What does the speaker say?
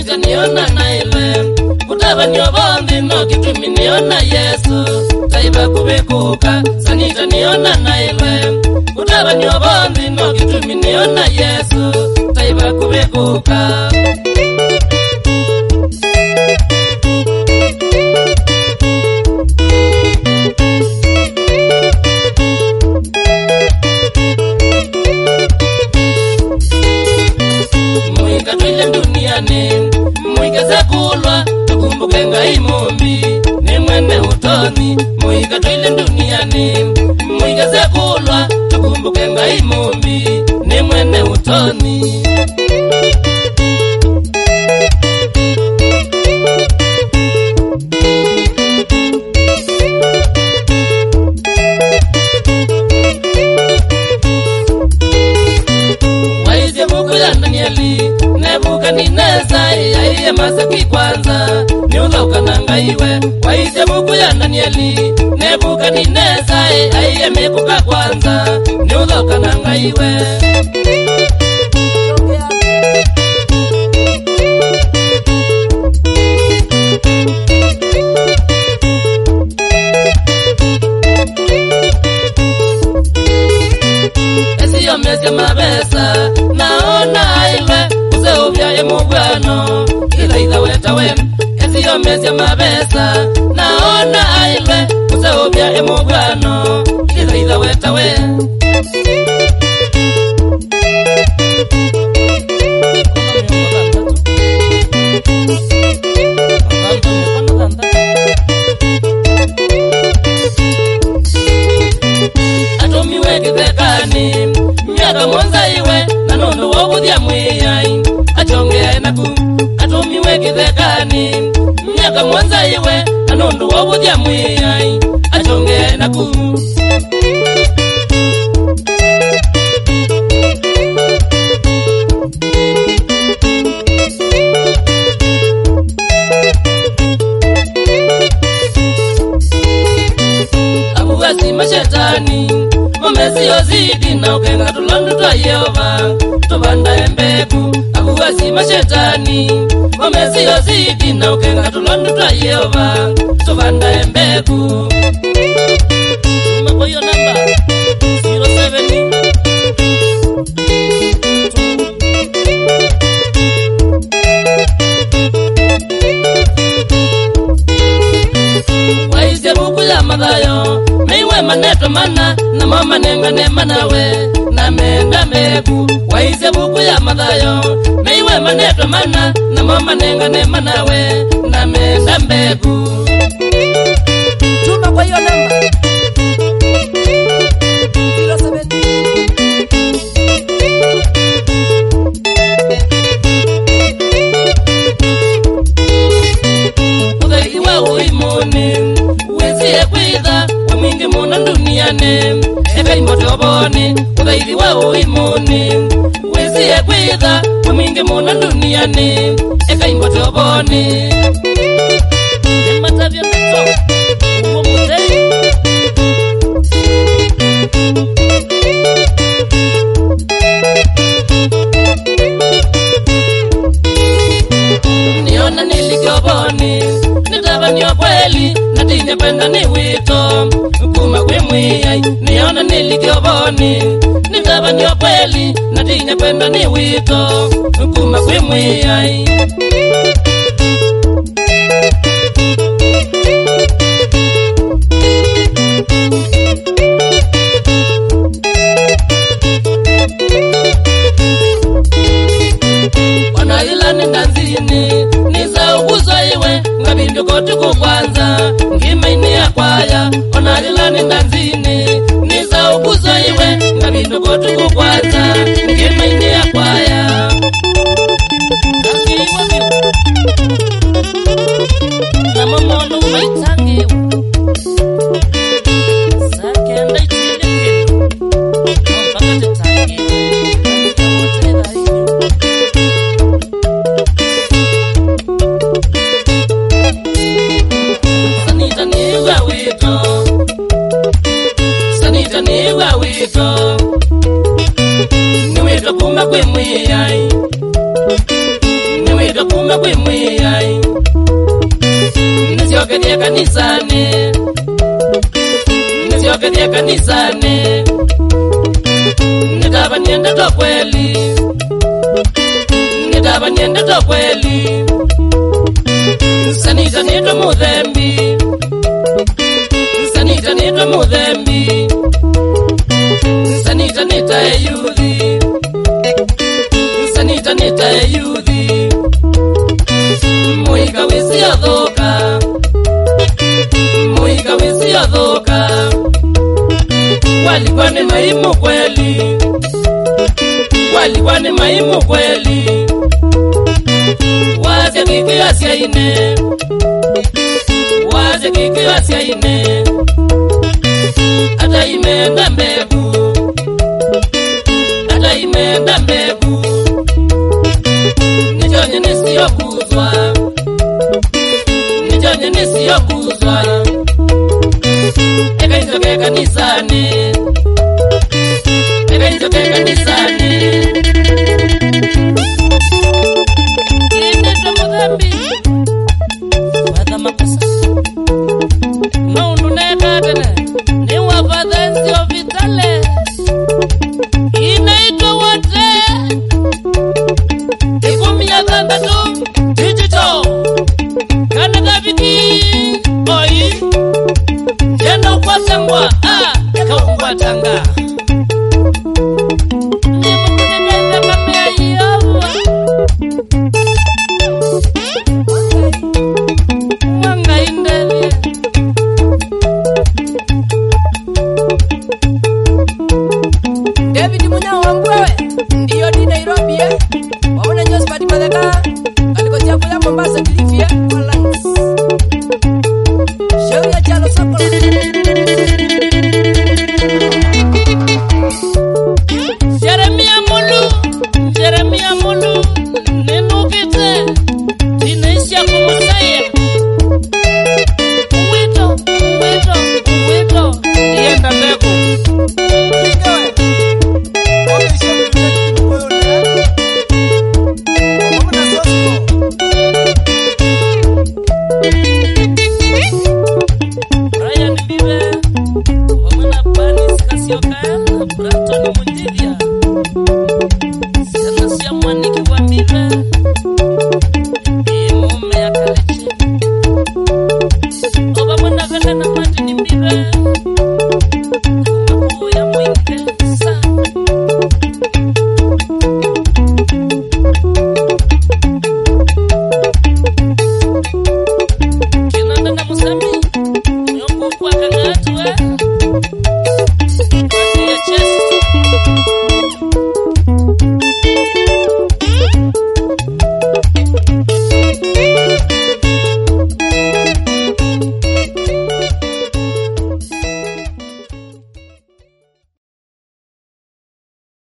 sanita niona na ile kutaba nyobondi no kitumi niona Yesu taiba kubekuka sanita niona na ile kutaba nyobondi no kitumi niona Yesu taiba kubekuka Muiga kulwa tukumbuke ngai mumbi ni mwene utoni muiga twile duniani muiga kulwa tukumbuke ngai mumbi ni mwene utoni waize buku ya Danieli nebuka nineza ya masaki kwanza niunga nangaiwe waize buku ya Danieli nebuka nineza ya mekuka kwanza niunga nangaiwe Esiyo mese mabesa naona iwe Useubya emugwano ila wetawe Esiyo mese mabesa naona aile Useubya emugwano ila wetawe Atomiwe kithekani miaka mwanza iwe nanondo wabuthia mwiyai achonge naku atomiwe kithekani miaka mwanza iwe nanondo wabuthia mwiyai achonge naku Abuwasi mashetani Momesi yozidi na ukenga tulondu twa Yehova Tubanda embeku Abuwasi mashetani Momesi yozidi na ukenga tulondu twa Yehova Tubanda embeku Tumakoyo namba 07 Waize buku ya Mathayo Meiwe maneto mana na mama nenga nema nawe na menda meku waize buku ya Mathayo Meiwe maneto mana na mama nenga nema nawe na menda meku Tuma kwa hiyo namba 07 Udaiwa uimoni Wezie kwitha Mwingi muna duniani Ekai motoboni Udaiwa uimoni Wezie kwitha Mwingi muna duniani Ekai motoboni Matavya mito Uwo mutei Niona nilikoboni Nitabanyo kweli Natine penda ni wito Kuma kwe mwiyai Niona nilikoboni Nitabanyo kweli Natine penda ni wito Kuma kwe mwiyai Wanailani ndanzini Niza uguzo iwe Ngabindu kotuku kwanza Ngima ini ya kwaya Wanailani ndanzini Niza uguzo iwe Ngabindu kotuku kwanza Ngima ini ya kwaya Tangiwa miu Na mamono maitangiwa Sakenda itilikilu Mpaka titangiwa kuma kwimwiyai nisiokedie kanisani nisiokedie kanisani nitaba niende to kweli nitaba niende to kweli sanita nito mudhembi sanita nito mudhembi sanita nita eyuthi sanita nita eyuthi muiga wisi yathoka muiga wisi yathoka walikuwa ni maimu kweli walikuwa ni maimu kweli waze kikiwa siaine waze kikiwa siaine ata imeenda mbegu ata imeenda mbegu nijonye nisiyokuzwa nijonye nisiyokuzwa eka inzoke kanisani eka inzoke kanisani inito mudhambi wadha makosa maundu nekatene ni wafadhenzio vitale inaitwa wote ikumia thandatu digital Canada viki oi jenda ukwatangwa kaungwatanga nimukuneneza mamea iyowa wanga indeli David Munya wangwewe ndiyo di Nairobi waona Josephat Madaka alikotia kula Mombasa Kilifi Alliance shauri ya chalo soko Jeremia Mulu nenukite inaisha kumusaya wito ienda mbegu Brian Bibe wamana Panis Kasioka Bratoni Munjivia Sianasia Mwaniki wa Bibe Mume ya Kaleche Oba mwana gana na Martin Bibe Kumakuhu ya Mwingesa Kinanda na Musami Nyoko kwa kangatu